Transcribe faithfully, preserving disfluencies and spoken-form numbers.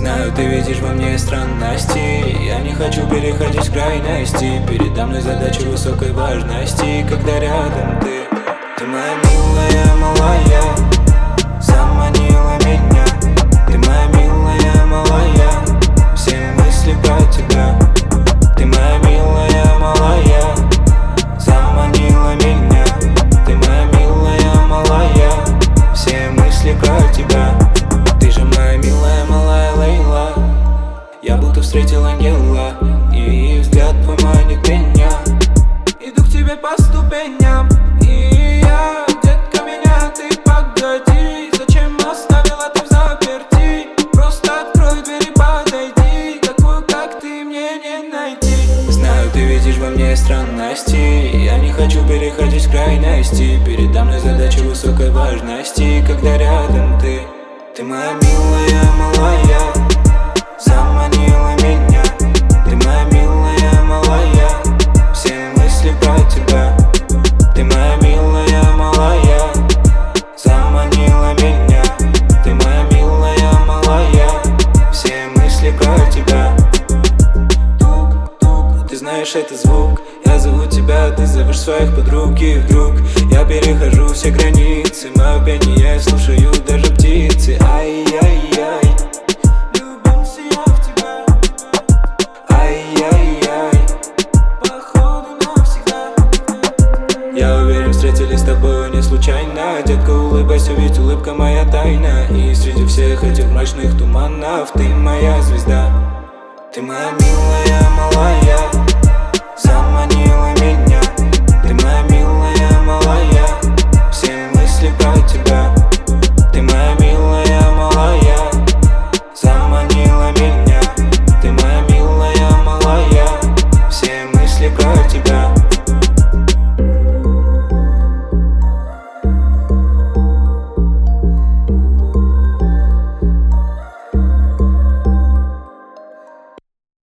Знаю, ты видишь во мне странности. Я не хочу переходить в крайности. Передо мной задача высокой важности, когда рядом ты. Ты моя милая, малая, заманила меня. Ты моя милая, малая, все мысли про тебя. Ты моя милая, малая, заманила меня. Ты моя милая, малая, все мысли про тебя. Ты же моя милая, малая Лейла. Я будто встретил ангела, и взгляд твой манит меня. Иду к тебе по ступеням, и я, детка, меня ты погоди. Зачем оставила ты в заперти? Просто открой дверь и подойди. Такую, как ты, мне не найти. Знаю, ты видишь во мне странности. Я не хочу переходить в крайности. Передо мной задача высокой важности, когда рядом ты. Ты моя милая, малая, заманила меня. Ты моя милая, малая, все мысли про тебя. Ты моя милая, малая, заманила меня. Ты моя милая, малая, все мысли про тебя. Тук-тук, ты знаешь этот звук. Я зову тебя, ты зовешь своих подруг. И вдруг я перехожу все границы. Мое пение слушаю даже птицы. Ай-яй-яй, влюбился я в тебя. Ай-яй-яй, походу навсегда. Я уверен, встретились с тобой не случайно. Детка, улыбайся, ведь улыбка моя тайна. И среди всех этих мрачных туманов ты моя звезда. Ты моя милая.